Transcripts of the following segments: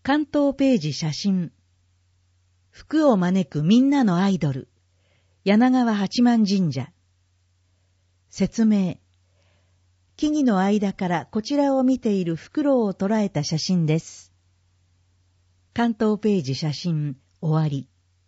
関東ページ写真。福を招くみんなのアイドル。柳川八幡神社。説明。木々の間からこちらを見ているフクロウを捉えた写真です。関東ページ写真、終わり。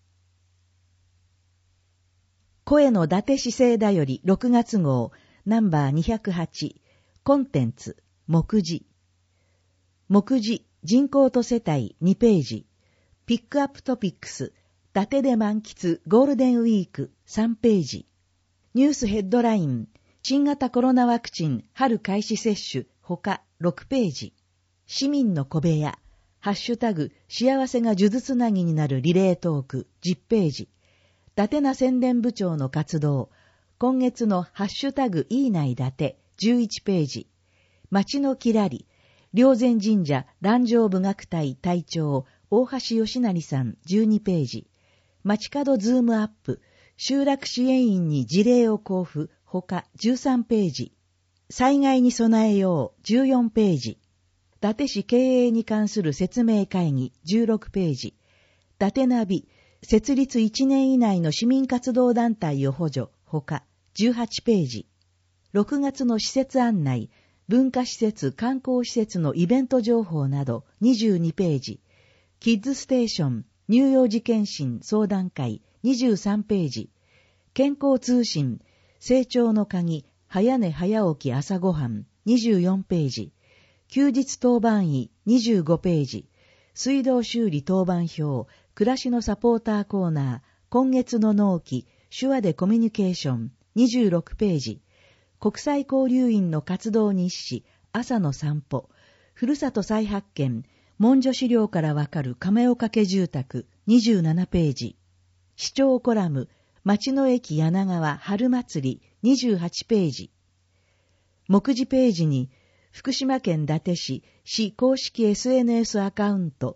声の伊達市政だより6月号、ナンバー208、コンテンツ、目次。目次、人口と世帯2ページ。ピックアップトピックス、伊達で満喫ゴールデンウィーク3ページ。ニュースヘッドライン、新型コロナワクチン春開始接種他6ページ。市民の小部屋、ハッシュタグ幸せが数珠つなぎになるリレートーク10ページ。伊達な宣伝部長の活動、今月のハッシュタグいいない伊達11ページ。町のきらり、霊山神社蘭城部学隊隊長大橋義成さん12ページ。街角ズームアップ、集落支援員に事例を交付他13ページ。災害に備えよう14ページ。伊達市経営に関する説明会議16ページ。伊達ナビ、設立1年以内の市民活動団体を補助他18ページ。6月の施設案内、文化施設観光施設のイベント情報など22ページ。キッズステーション乳幼児検診相談会23ページ。健康通信成長の鍵早寝早起き朝ごはん24ページ。休日当番医25ページ。水道修理当番表暮らしのサポーターコーナー今月の納期手話でコミュニケーション26ページ。国際交流員の活動日誌朝の散歩ふるさと再発見文書資料からわかる亀岡家住宅27ページ。市長コラム町の駅柳川春祭り28ページ。目次ページに福島県伊達市市公式 SNS アカウント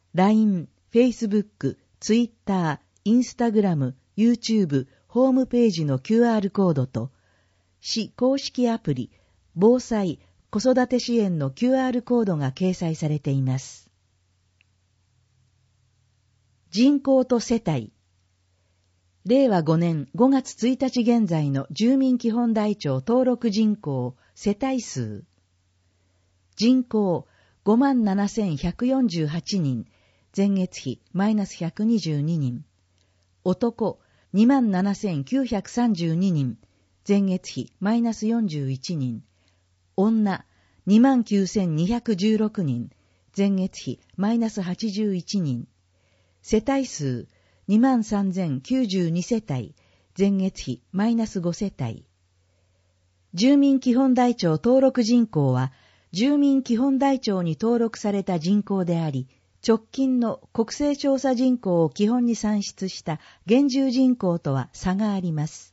LINE、Facebook、Twitter、Instagram、YouTube、ホームページの QR コードと市公式アプリ防災子育て支援の QR コードが掲載されています。人口と世帯。令和5年5月1日現在の住民基本台帳登録人口世帯数。人口 57,148 人、前月比マイナス122人。男 27,932 人、前月比マイナス41人。女 29,216 人、前月比マイナス81人。世帯数 23,092 世帯、前月比マイナス5世帯。住民基本台帳登録人口は、住民基本台帳に登録された人口であり、直近の国勢調査人口を基本に算出した現住人口とは差があります。